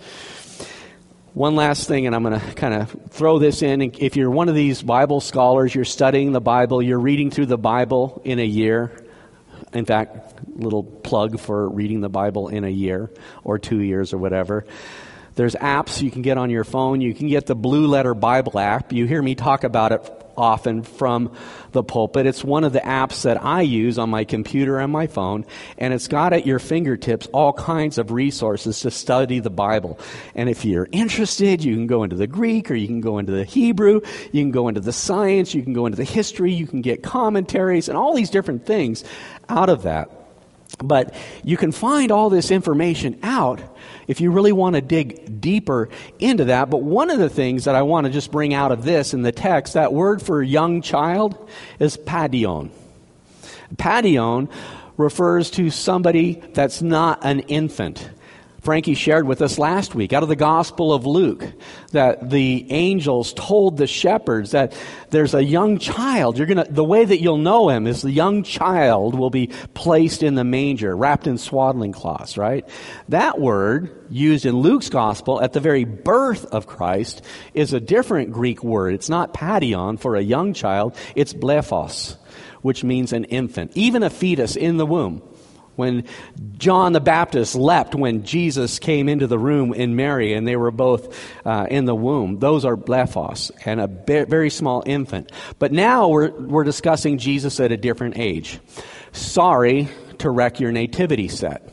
Speaker 2: One last thing, and I'm going to kind of throw this in. If you're one of these Bible scholars, you're studying the Bible, you're reading through the Bible in a year. In fact, little plug for reading the Bible in a year or 2 years or whatever. There's apps you can get on your phone. You can get the Blue Letter Bible app. You hear me talk about it often from the pulpit. It's one of the apps that I use on my computer and my phone, and it's got at your fingertips all kinds of resources to study the Bible. And if you're interested, you can go into the Greek, or you can go into the Hebrew, you can go into the science, you can go into the history, you can get commentaries, and all these different things out of that. But you can find all this information out if you really want to dig deeper into that. But one of the things that I want to just bring out of this in the text, that word for young child is padion. Padion refers to somebody that's not an infant. Frankie shared with us last week out of the Gospel of Luke that the angels told the shepherds that there's a young child. The way that you'll know him is the young child will be placed in the manger, wrapped in swaddling cloths, right? That word used in Luke's Gospel at the very birth of Christ is a different Greek word. It's not padion for a young child. It's blephos, which means an infant, even a fetus in the womb. When John the Baptist leapt when Jesus came into the room in Mary and they were both in the womb, those are blephos and a very small infant. But now we're discussing Jesus at a different age. Sorry to wreck your nativity set.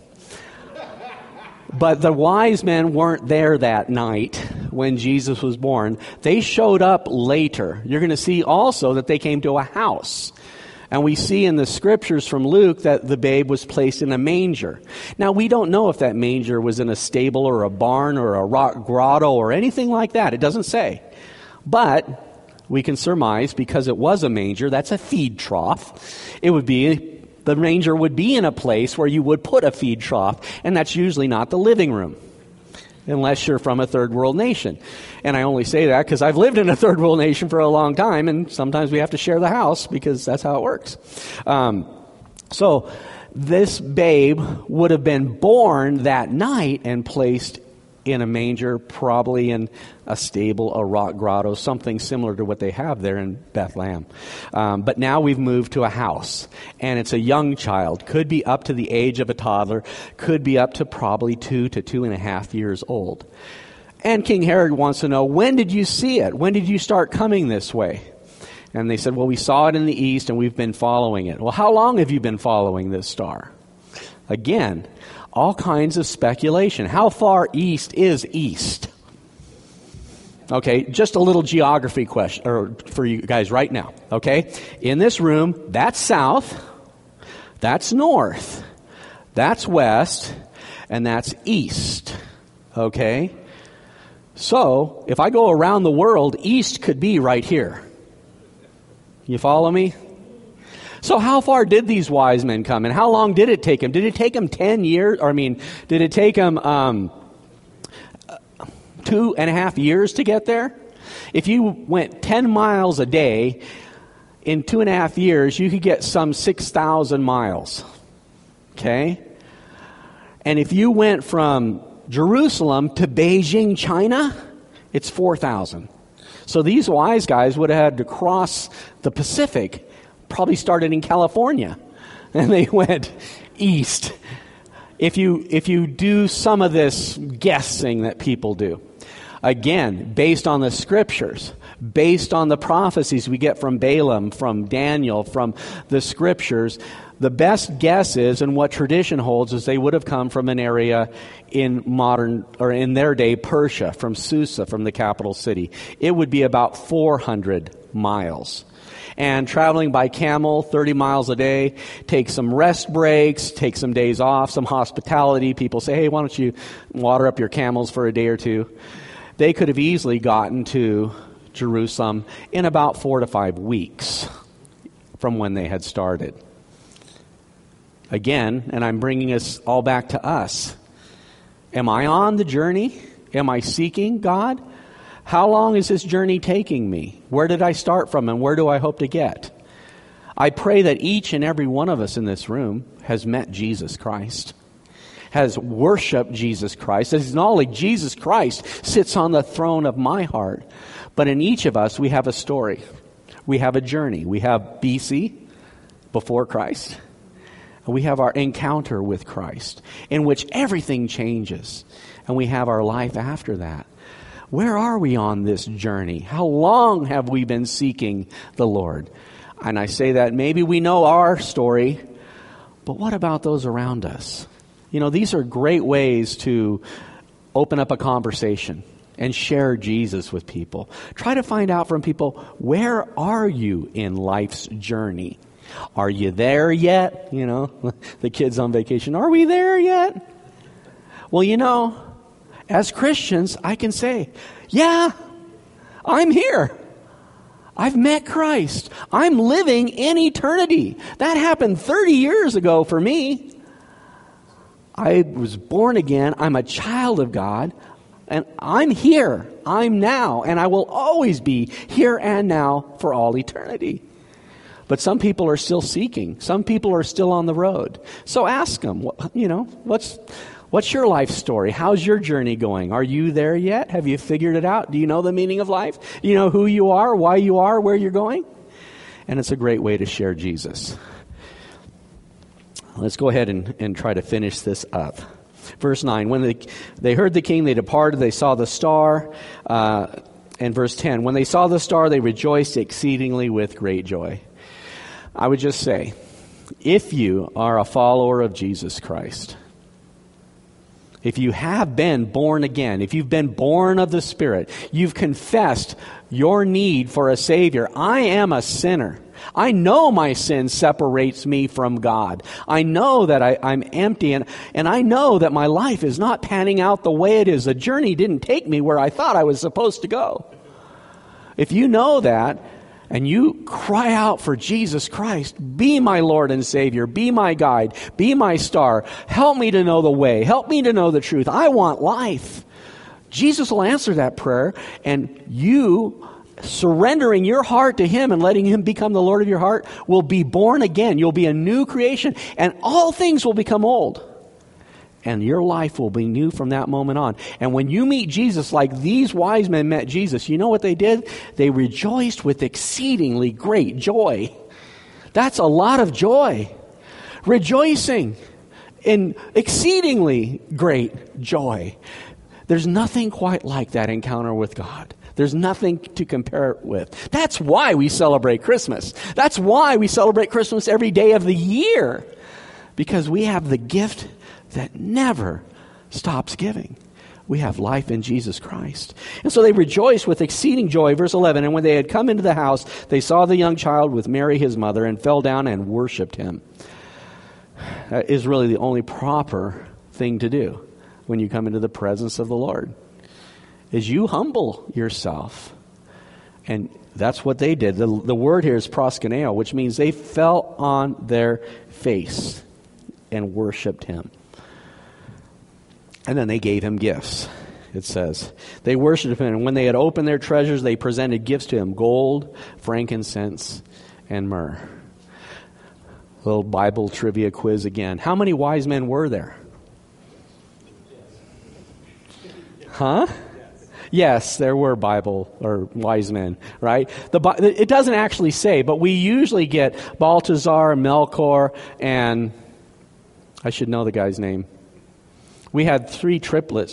Speaker 2: But the wise men weren't there that night when Jesus was born. They showed up later. You're going to see also that they came to a house. And we see in the scriptures from Luke that the babe was placed in a manger. Now, we don't know if that manger was in a stable or a barn or a rock grotto or anything like that. It doesn't say. But we can surmise, because it was a manger, that's a feed trough. The manger would be in a place where you would put a feed trough, and that's usually not the living room, unless you're from a third world nation. And I only say that because I've lived in a third world nation for a long time, and sometimes we have to share the house because that's how it works. So this babe would have been born that night and placed in a manger, probably in a stable, a rock grotto, something similar to what they have there in Bethlehem. But now we've moved to a house, and it's a young child. Could be up to the age of a toddler, could be up to probably 2 to 2.5 years old. And King Herod wants to know, when did you see it? When did you start coming this way? And they said, well, we saw it in the east and we've been following it. Well, how long have you been following this star? Again, all kinds of speculation. How far east is east? Okay, just a little geography question or for you guys right now. Okay, in this room, that's south, that's north, that's west, and that's east. Okay, so if I go around the world, east could be right here. You follow me? So how far did these wise men come, and how long did it take them? Did it take them 10 years? Did it take them 2.5 years to get there? If you went 10 miles a day, in 2.5 years, you could get some 6,000 miles. Okay? And if you went from Jerusalem to Beijing, China, it's 4,000. So these wise guys would have had to cross the Pacific, probably started in California, and they went east. If you do some of this guessing that people do, again, based on the scriptures, based on the prophecies we get from Balaam, from Daniel, from the scriptures, the best guess is, and what tradition holds, is they would have come from an area in modern, or in their day, Persia, from Susa, from the capital city. It would be about 400 miles. And traveling by camel, 30 miles a day, take some rest breaks, take some days off, some hospitality. People say, hey, why don't you water up your camels for a day or two? They could have easily gotten to Jerusalem in about 4 to 5 weeks from when they had started. Again, and I'm bringing us all back to us. Am I on the journey? Am I seeking God? How long is this journey taking me? Where did I start from and where do I hope to get? I pray that each and every one of us in this room has met Jesus Christ, has worshiped Jesus Christ, has acknowledged Jesus Christ sits on the throne of my heart. But in each of us, we have a story. We have a journey. We have BC, before Christ. We have our encounter with Christ, in which everything changes. And we have our life after that. Where are we on this journey? How long have we been seeking the Lord? And I say that maybe we know our story, but what about those around us? You know, these are great ways to open up a conversation and share Jesus with people. Try to find out from people, where are you in life's journey? Are you there yet? You know, the kids on vacation. Are we there yet? Well, you know, as Christians, I can say, yeah, I'm here. I've met Christ. I'm living in eternity. That happened 30 years ago for me. I was born again. I'm a child of God. And I'm here. I'm now. And I will always be here and now for all eternity. But some people are still seeking. Some people are still on the road. So ask them, what's your life story? How's your journey going? Are you there yet? Have you figured it out? Do you know the meaning of life? Do you know who you are, why you are, where you're going? And it's a great way to share Jesus. Let's go ahead and try to finish this up. Verse 9, when they heard the king, they departed, they saw the star. And verse 10, when they saw the star, they rejoiced exceedingly with great joy. I would just say, if you are a follower of Jesus Christ, if you have been born again, if you've been born of the Spirit, you've confessed your need for a Savior. I am a sinner. I know my sin separates me from God. I know that I'm empty, and I know that my life is not panning out the way it is. The journey didn't take me where I thought I was supposed to go. If you know that, and you cry out for Jesus Christ, be my Lord and Savior, be my guide, be my star, help me to know the way, help me to know the truth. I want life. Jesus will answer that prayer, and you surrendering your heart to Him and letting Him become the Lord of your heart will be born again. You'll be a new creation, and all things will become old. And your life will be new from that moment on. And when you meet Jesus like these wise men met Jesus, you know what they did? They rejoiced with exceedingly great joy. That's a lot of joy. Rejoicing in exceedingly great joy. There's nothing quite like that encounter with God. There's nothing to compare it with. That's why we celebrate Christmas. That's why we celebrate Christmas every day of the year. Because we have the gift that never stops giving. We have life in Jesus Christ. And so they rejoiced with exceeding joy. Verse 11, and when they had come into the house, they saw the young child with Mary his mother and fell down and worshipped him. That is really the only proper thing to do when you come into the presence of the Lord, is you humble yourself. And that's what they did. The word here is proskuneo, which means they fell on their face and worshipped him. And then they gave him gifts, it says. They worshipped him, and when they had opened their treasures, they presented gifts to him, gold, frankincense, and myrrh. A little Bible trivia quiz again. How many wise men were there? Huh? Yes, there were Bible or wise men, right? It doesn't actually say, but we usually get Balthazar, Melchior, and I should know the guy's name. We had one triplets.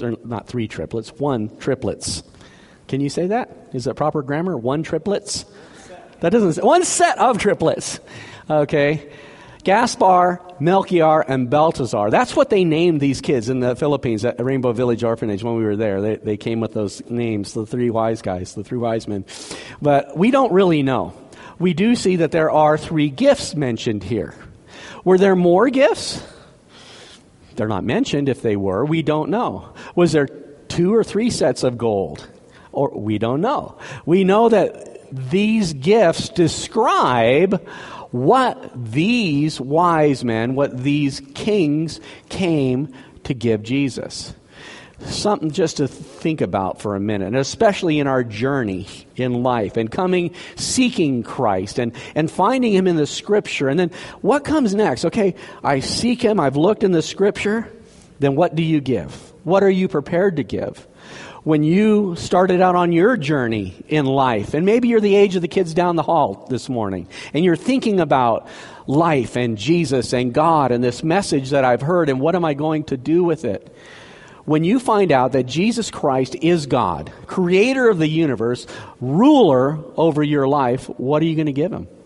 Speaker 2: Can you say that? Is that proper grammar? One triplets? That doesn't say. One set of triplets. Okay. Gaspar, Melchior, and Balthazar. That's what they named these kids in the Philippines at Rainbow Village Orphanage when we were there. They came with those names, the three wise guys, the three wise men. But we don't really know. We do see that there are 3 gifts mentioned here. Were there more gifts? They're not mentioned. If they were, we don't know. Was there 2 or 3 sets of gold? Or we don't know. We know that these gifts describe what these wise men, what these kings came to give Jesus. Something just to think about for a minute, and especially in our journey in life and seeking Christ and finding him in the Scripture. And then what comes next? Okay, I seek him, I've looked in the Scripture, then what do you give? What are you prepared to give? When you started out on your journey in life, and maybe you're the age of the kids down the hall this morning, and you're thinking about life and Jesus and God and this message that I've heard, and what am I going to do with it? When you find out that Jesus Christ is God, creator of the universe, ruler over your life, what are you going to give him?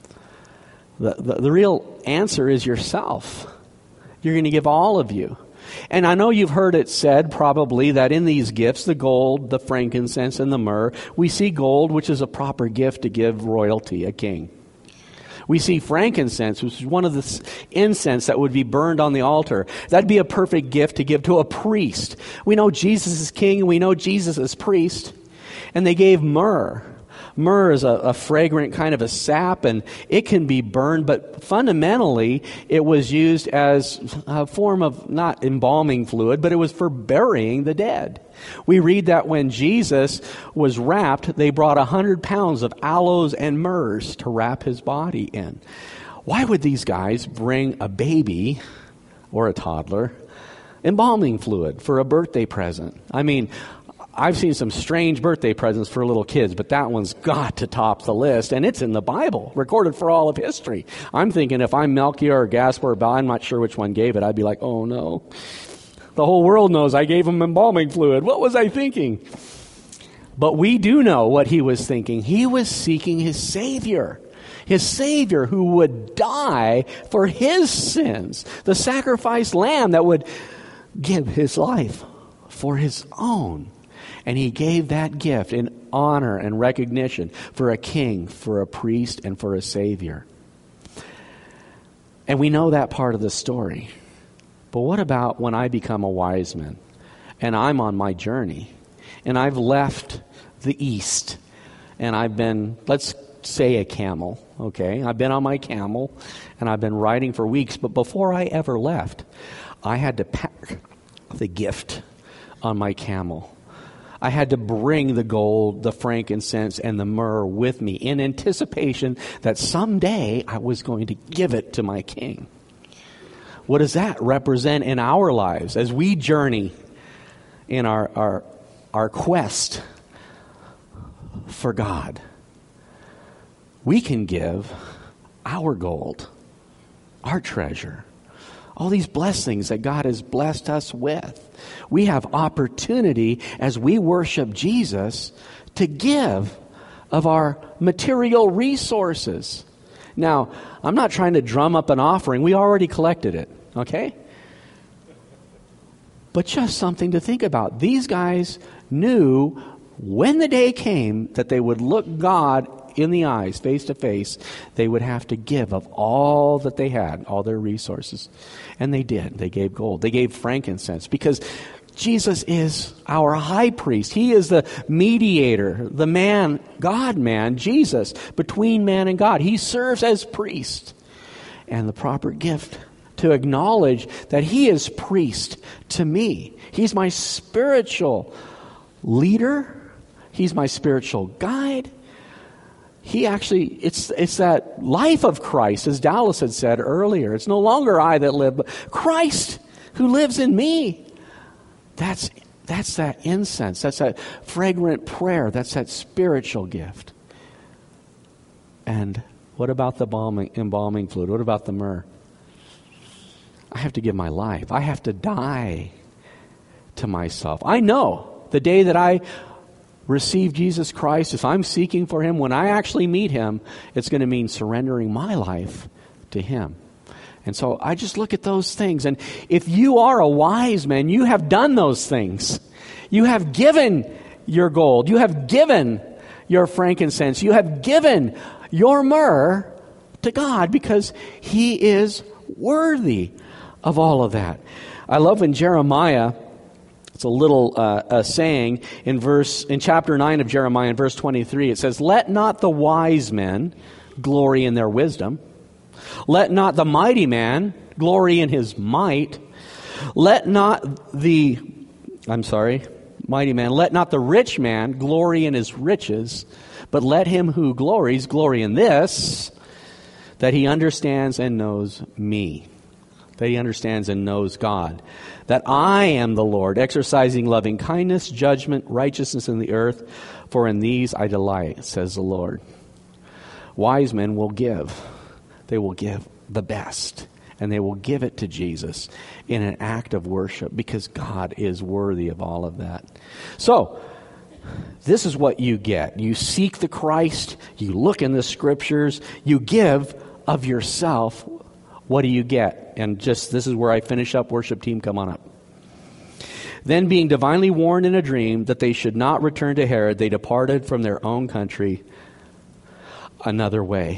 Speaker 2: The real answer is yourself. You're going to give all of you. And I know you've heard it said probably that in these gifts, the gold, the frankincense, and the myrrh, we see gold, which is a proper gift to give royalty, a king. We see frankincense, which is one of the incense that would be burned on the altar. That'd be a perfect gift to give to a priest. We know Jesus is king, and we know Jesus is priest. And they gave myrrh. Myrrh is a fragrant kind of a sap, and it can be burned, but fundamentally it was used as a form of not embalming fluid, but it was for burying the dead. We read that when Jesus was wrapped, they brought 100 pounds of aloes and myrrhs to wrap his body in. Why would these guys bring a baby or a toddler embalming fluid for a birthday present? I mean, I've seen some strange birthday presents for little kids, but that one's got to top the list, and it's in the Bible, recorded for all of history. I'm thinking if I'm Melchior or Gaspar or I'm not sure which one gave it, I'd be like, oh no. The whole world knows I gave him embalming fluid. What was I thinking? But we do know what he was thinking. He was seeking his Savior who would die for his sins, the sacrificed lamb that would give his life for his own. And he gave that gift in honor and recognition for a king, for a priest, and for a Savior. And we know that part of the story. But what about when I become a wise man and I'm on my journey and I've left the East and I've been, let's say, a camel, okay? I've been on my camel and I've been riding for weeks, but before I ever left, I had to pack the gift on my camel. I had to bring the gold, the frankincense, and the myrrh with me in anticipation that someday I was going to give it to my king. what does that represent in our lives as we journey in our quest for God? We can give our gold, our treasure, all these blessings that God has blessed us with. We have opportunity as we worship Jesus to give of our material resources. Now, I'm not trying to drum up an offering. We already collected it, okay? But just something to think about. These guys knew when the day came that they would look God in the eyes, face to face, they would have to give of all that they had, all their resources. And they did. They gave gold. They gave frankincense because Jesus is our high priest. He is the mediator, the man, God-man, Jesus, between man and God. He serves as priest. And the proper gift to acknowledge that he is priest to me. He's my spiritual leader. He's my spiritual guide. He actually, it's that life of Christ, as Dallas had said earlier. It's no longer I that live, but Christ who lives in me. That's that incense. That's that fragrant prayer. That's that spiritual gift. And what about the embalming fluid? What about the myrrh? I have to give my life. I have to die to myself. I know the day that I receive Jesus Christ, if I'm seeking for him, when I actually meet him, it's going to mean surrendering my life to him. And so I just look at those things. And if you are a wise man, you have done those things. You have given your gold. You have given your frankincense. You have given your myrrh to God because he is worthy of all of that. I love in Jeremiah, it's a little saying in chapter 9 of Jeremiah, in verse 23, it says, "Let not the wise men glory in their wisdom. Let not the mighty man glory in his might. Let not the rich man glory in his riches, but let him who glories glory in this, that he understands and knows me." That he understands and knows God. That I am the Lord, exercising loving kindness, judgment, righteousness in the earth, for in these I delight, says the Lord. Wise men will give. They will give the best. And they will give it to Jesus in an act of worship because God is worthy of all of that. So, this is what you get. You seek the Christ. You look in the Scriptures. You give of yourself. What do you get? And just this is where I finish up. Worship team, come on up. Then being divinely warned in a dream that they should not return to Herod, they departed from their own country another way.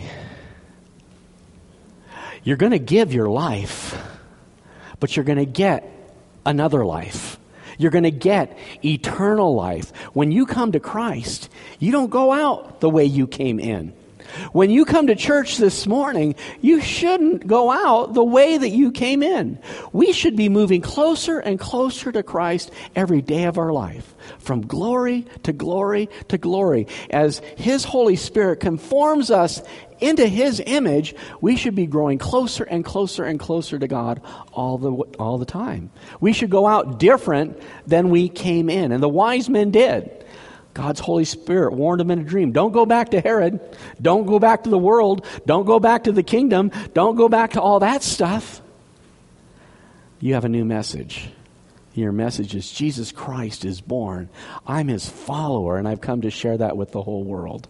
Speaker 2: You're going to give your life, but you're going to get another life. You're going to get eternal life. When you come to Christ, you don't go out the way you came in. When you come to church this morning, you shouldn't go out the way that you came in. We should be moving closer and closer to Christ every day of our life, from glory to glory to glory. As his Holy Spirit conforms us into his image, we should be growing closer and closer and closer to God all the time. We should go out different than we came in. And the wise men did. God's Holy Spirit warned them in a dream. Don't go back to Herod. Don't go back to the world. Don't go back to the kingdom. Don't go back to all that stuff. You have a new message. Your message is Jesus Christ is born. I'm his follower, and I've come to share that with the whole world.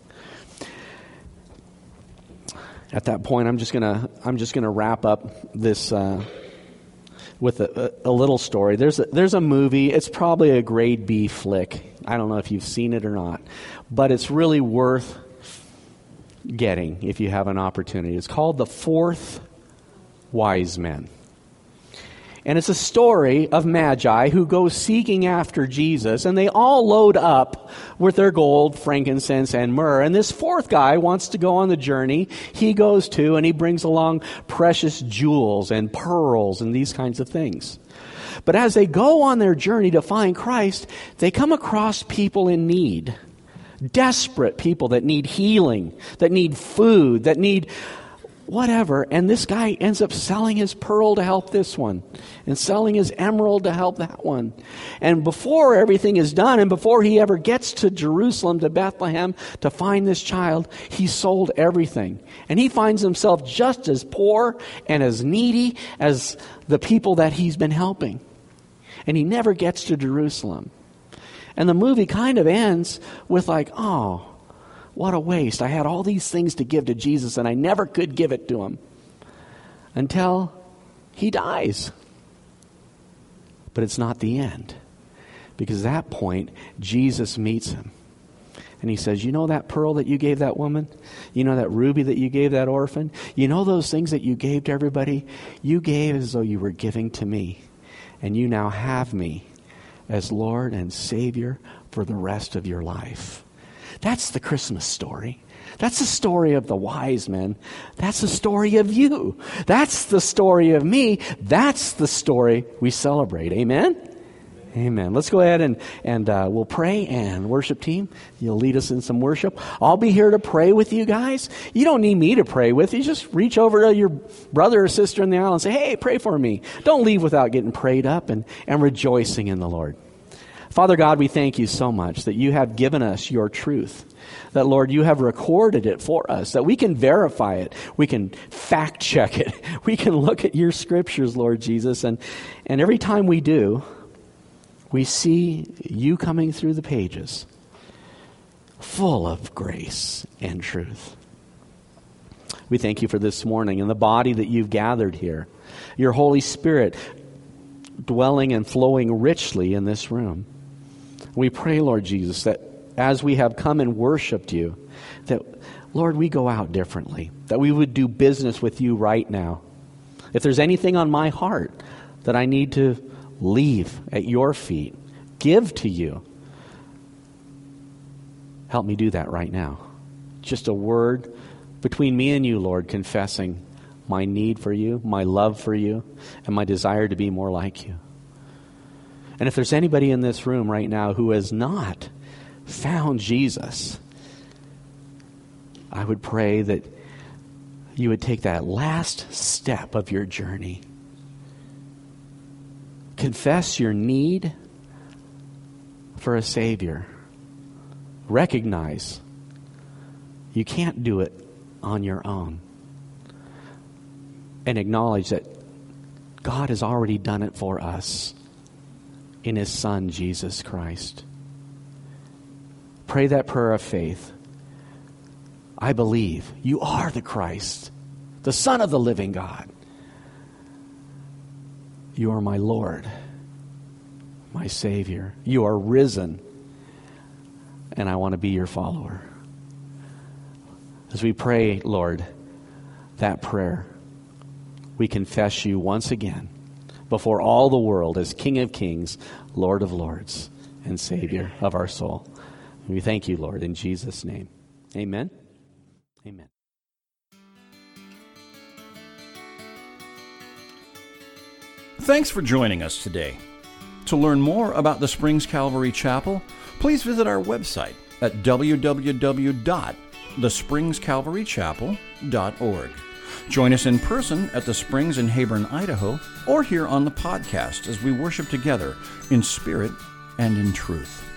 Speaker 2: At that point, I'm just gonna wrap up this with a little story. There's a movie. It's probably a grade B flick. I don't know if you've seen it or not, but it's really worth getting if you have an opportunity. It's called The Fourth Wise Men. And it's a story of magi who go seeking after Jesus, and they all load up with their gold, frankincense, and myrrh. And this fourth guy wants to go on the journey. He goes too, and he brings along precious jewels and pearls and these kinds of things. But as they go on their journey to find Christ, they come across people in need. Desperate people that need healing, that need food, that need whatever. And this guy ends up selling his pearl to help this one and selling his emerald to help that one. And before everything is done and before he ever gets to Jerusalem, to Bethlehem, to find this child, he sold everything. And he finds himself just as poor and as needy as the people that he's been helping. And he never gets to Jerusalem. And the movie kind of ends with like, oh, what a waste. I had all these things to give to Jesus and I never could give it to him until he dies. But it's not the end, because at that point, Jesus meets him. And he says, you know that pearl that you gave that woman? You know that ruby that you gave that orphan? You know those things that you gave to everybody? You gave as though you were giving to me. And you now have me as Lord and Savior for the rest of your life. That's the Christmas story. That's the story of the wise men. That's the story of you. That's the story of me. That's the story we celebrate. Amen? Amen. Let's go ahead and we'll pray, and worship team, you'll lead us in some worship. I'll be here to pray with you guys. You don't need me to pray with you. Just reach over to your brother or sister in the aisle and say, hey, pray for me. Don't leave without getting prayed up and rejoicing in the Lord. Father God, we thank you so much that you have given us your truth. That, Lord, you have recorded it for us, that we can verify it. We can fact check it. We can look at your scriptures, Lord Jesus. And every time we do, we see you coming through the pages, full of grace and truth. We thank you for this morning and the body that you've gathered here. Your Holy Spirit dwelling and flowing richly in this room. We pray, Lord Jesus, that as we have come and worshiped you, that, Lord, we go out differently, that we would do business with you right now. If there's anything on my heart that I need to leave at your feet, give to you, help me do that right now. Just a word between me and you, Lord, confessing my need for you, my love for you, and my desire to be more like you. And if there's anybody in this room right now who has not found Jesus, I would pray that you would take that last step of your journey. Confess your need for a Savior. Recognize you can't do it on your own. And acknowledge that God has already done it for us in His Son, Jesus Christ. Pray that prayer of faith. I believe you are the Christ, the Son of the living God. You are my Lord, my Savior. You are risen, and I want to be your follower. As we pray, Lord, that prayer, we confess you once again before all the world as King of Kings, Lord of Lords, and Savior of our soul. We thank you, Lord, in Jesus' name. Amen. Amen.
Speaker 1: Thanks for joining us today. To learn more about the Springs Calvary Chapel, please visit our website at www.thespringscalvarychapel.org. Join us in person at the Springs in Heyburn, Idaho, or here on the podcast as we worship together in spirit and in truth.